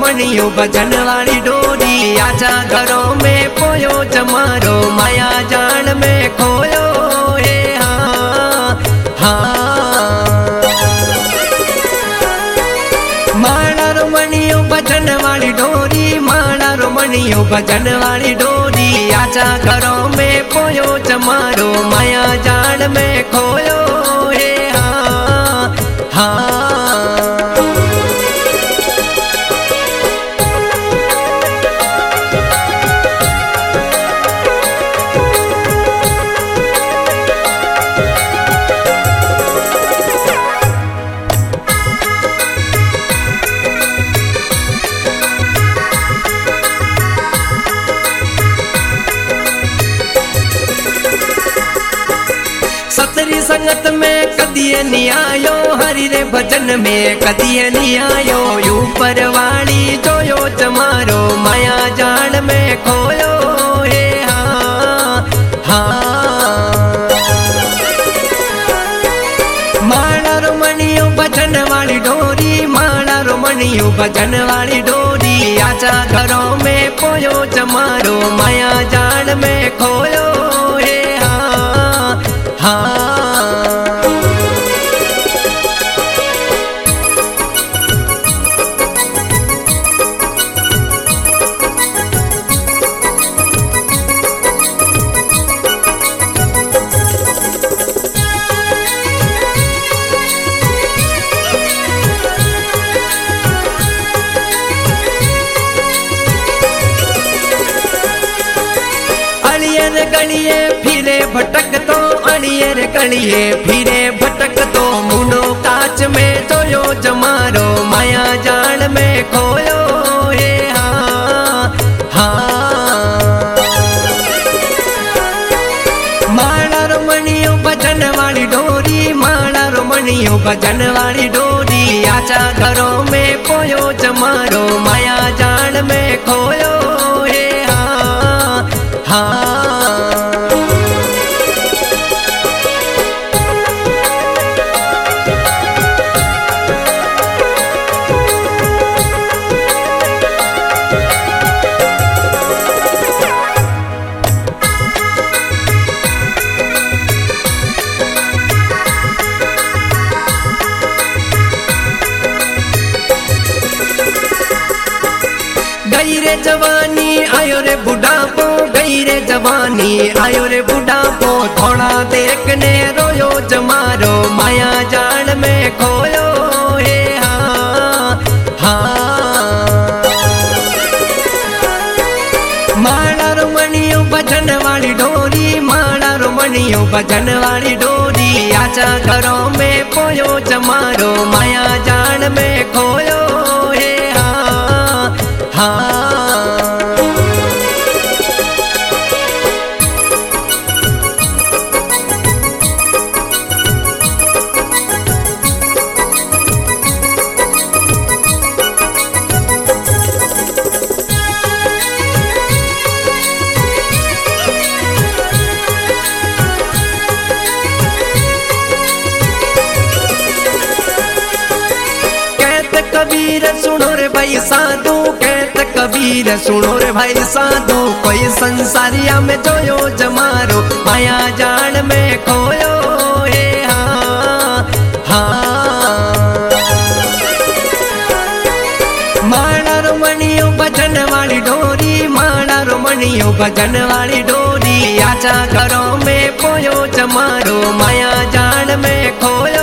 मणियो भजन वाली डोरी, आजा घरों में पोयो जमारो, माया जाल में खोयो हे हाँ हाँ। माला रो मणियो भजन वाली डोरी, माला रो मणियो भजन वाली डोरी, आजा घरों में पोयो जमारो, माया जाल में खोयो हे हाँ हाँ। सतरी संगत में कदिए नहीं आयो, हरि रे भजन में कदिए नहीं आयो, ऊपर वाली जोयो जमारो, माया जाल में खोयो हे हाँ हाँ। माला रो मणियो भजन वाली डोरी, माला रो मणियो भजन वाली डोरी, आजा घरों में पोयो जमारो, माया जाल में खोयो हे हाँ हाँ। गलिए फिरे भटक तो, अड़ियर गलिए फिरे भटक तो, मुनो काच में जोयो जमारो, माया जाल में खोयो हे हाँ हाँ। माला रो मणियो भजन वाली डोरी, माला रो मणियो भजन वाली डोरी, आजा घरों में पोयो जमारो, माया जाल में खोयो हे हाँ हाँ। गई रे जवानी आयो रे बुढ़ापो, गई रे जवानी आयो रे बुढ़ापो, थोड़ा देखने रोयो जमारो, माया जाल में खोयो हे हाँ हाँ। माला रो मणियो भजन वाली डोरी, माला रो मणियो भजन वाली डोरी, आजा घरों में पोयो जमारो, माया जाल में खोयो हे हाँ हाँ। कबीर सुनो रे भाई साधु, कहत कबीर सुनो रे भाई साधु, कोई संसारिया में जोयो जमारो, माया जाल में खोयो हे हाँ हाँ। माला रो मणियो भजन वाली डोरी, माला रो मणियो भजन वाली डोरी, आजा घरों में पोयो जमारो, माया जाल में खोयो